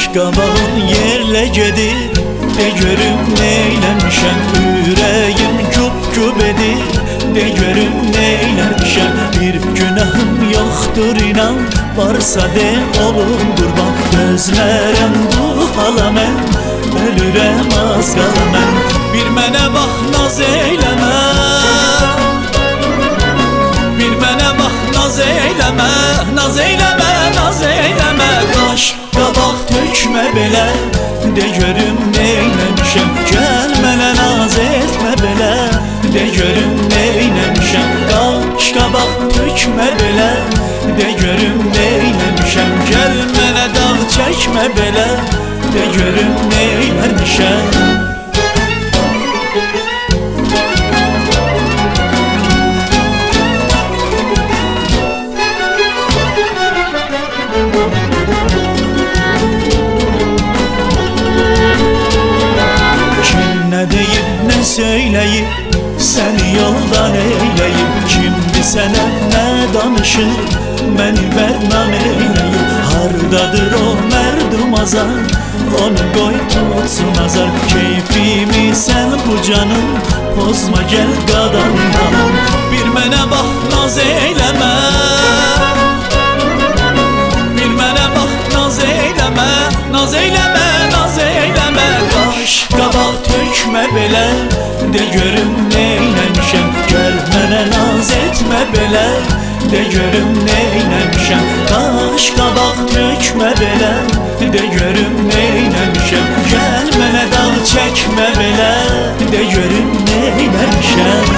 qabağın yerlə gedir. De görüm neyləmişəm, ürəyim güp-güp edir. De görüm neyləmişəm, bir günahım yoxdur inan. Varsa de olum qurban, gözlərəm bu hala mən. Ölürəm az qala mən, bir mənə bax naz eyləmə. Bir mənə bax naz eyləmə, naz eyləmə, naz eyləmə. Qaş qabaq tökmə belə, de görüm neyləmişəm. Gəl mənə naz etmə belə, de görüm neyləmişəm. Qaş qabaq tökmə belə, de görüm neyləmişəm. Gəl mənə dağ çəkmə belə, de görüm neyləmişəm. Nə deyib, nə söyləyib, səni yoldan eyləyib. Kimdir sənə nə danışır, məni bədnam eyləyib. Hardadır o mərdum azar, onu qoy tutsun azar. Keyfimi sən bu canım, pozma gəl qadandan. Bir mənə bax naz eyləmə, bir mənə bax naz eyləmə, naz eyləmə, naz eyləmə. Qaş qabaq tökmə belə, de görüm neyləmişəm. Gəl mənə naz etmə belə, de görüm neyləmişəm. Qaş qabaq tökmə belə, de görüm neyləmişəm. Gəl mənə dağ çəkmə belə, de görüm neyləmişəm.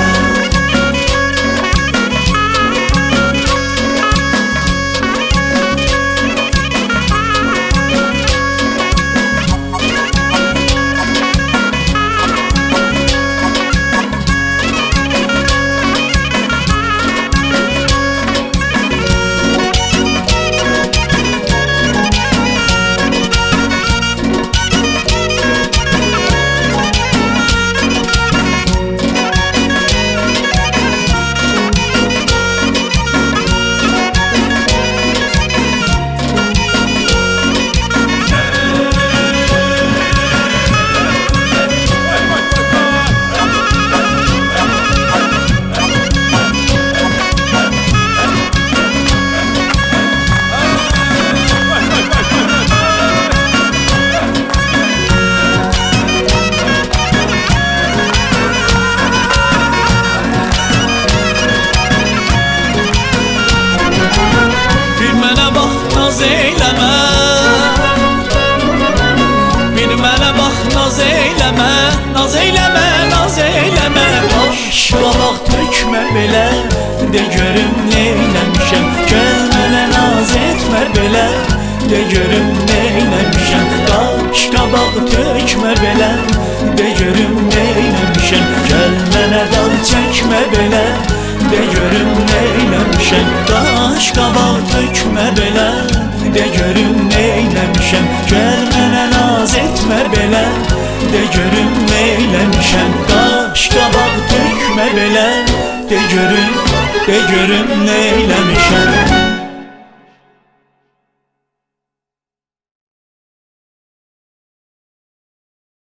Naz eyləmə, bir mənə bax naz eyləmə, naz eyləmə, naz eyləmə. Qaş qabaq tökmə belə, de görüm neyləmişəm. Gəl mənə naz etmə belə, de görüm neyləmişəm. Qaş qabaq tökmə belə, de görüm neyləmişəm. Gəl mənə dağ çəkmə belə, de görüm neyləmişəm. Qaş qabaq tökmə belə, de görüm neyləmişəm. Gəl mənə naz etmə belə, de görüm neyləmişəm. Qaş qabaq tökmə belə, de görüm neyləmişəm.